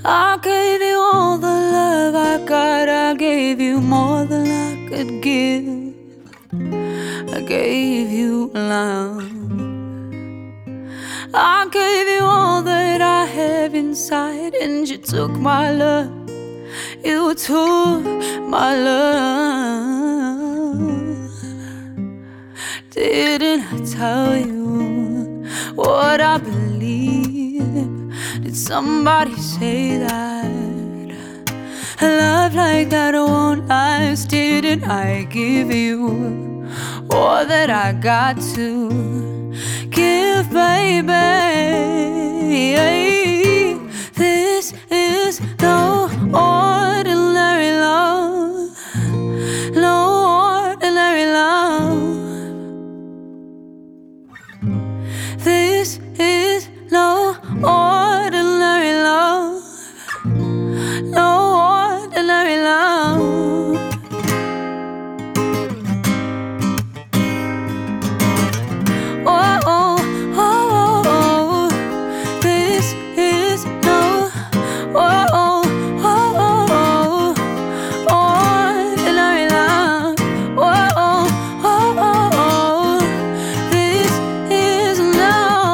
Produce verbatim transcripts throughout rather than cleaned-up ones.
I gave you all the love I got. I gave you more than I could give. I gave you love. I gave you all that I have inside, and you took my love. You took my love. Didn't I tell you what I believe? Did somebody say that a love like that won't last? Didn't I give you all that I got to give, baby? This is no ordinary love, no ordinary love. This is no ordinary love, no ordinary love. Oh, oh, oh, oh, this is no oh, oh, oh, oh, ordinary love. Oh, oh, oh, oh, this is no.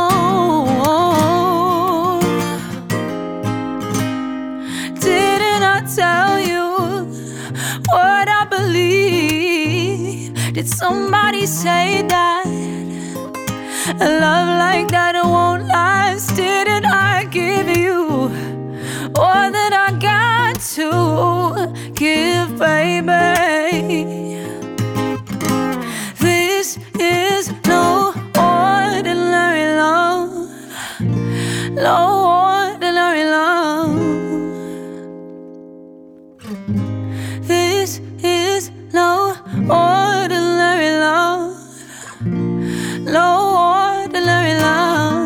Didn't I tell you what I believe? Did somebody say that a love like that won't last? Didn't I give you all that I got to give, baby? This is no ordinary love, no ordinary love. This is no ordinary love, no ordinary love.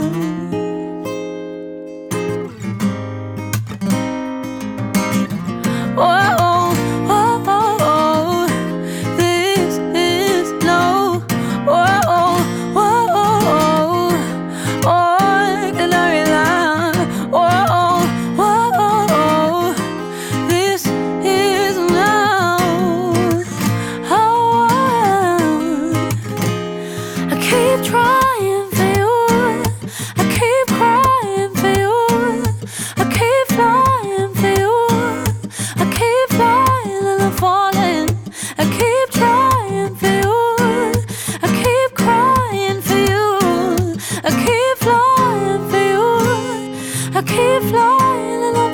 Oh, oh, oh, oh, oh, this is no oh, oh, oh, oh, ordinary love. Oh, oh, oh, oh, oh, this is no. Oh, I keep trying for you, I keep crying for you, I keep flying for you, I keep flying and I'm falling. I keep trying for you, I keep crying for you, I keep flying for you, I keep flying and I'm